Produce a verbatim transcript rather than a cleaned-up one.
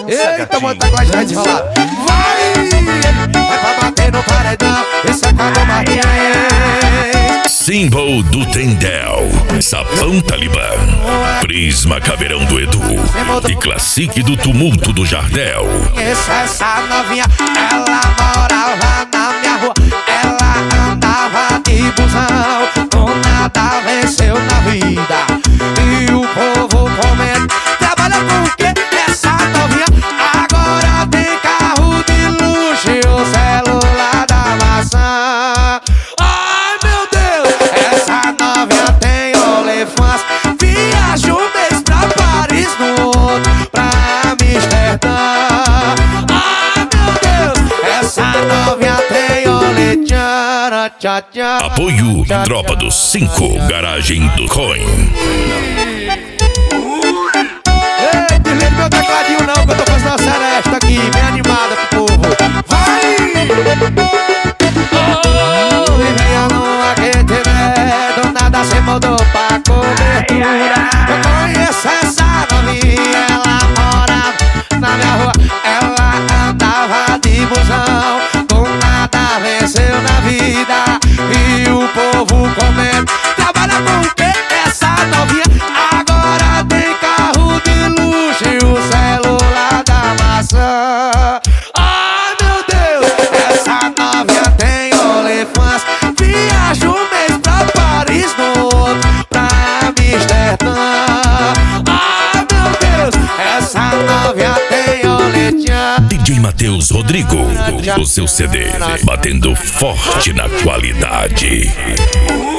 Eita, mano, tá com a gente desenrolado. Vai! Vai pra bater no paredão. Esse acabou Martins. Símbolo do Tendel, Sapão Talibã, Prisma Caveirão do Edu e Classique do Tumulto do Jardel. Essa, essa novinha, ela morava na minha rua. Ela andava de busão, com nada venceu na vida. E o povo comenta, trabalha com o quê? Essa novinha agora tem carro de luxo e o celular da maçã. Ai meu Deus, essa novinha tem OnlyFans. Viaja um mês pra Paris, no outro pra Amsterdã. Ai meu Deus, essa novinha tem OnlyTchan, tchan, tchan. Apoio Tropa dos cinco, Garagem do Coin. Ei, desliga meu tecladinho não, que eu tô com essa seresta aqui, bem animada pro povo. Vai! Oh, e venha numa que tiver, do nada cê mudou pra cobertura. Eu conheço essa novinha, ela morava na minha rua. Ela andava de busão, com nada venceu na vida. E o povo comenta, trabalha com o quê? Essa novinha agora tem carro de luxo e o celular da maçã. Ai meu Deus, essa novinha tem OnlyFans. Viaja um mês pra Paris, no outro pra Amsterdã. Ai meu Deus, essa novinha tem OnlyTchan. D J Matheus Rodrigo, o seu C D, batendo forte na qualidade.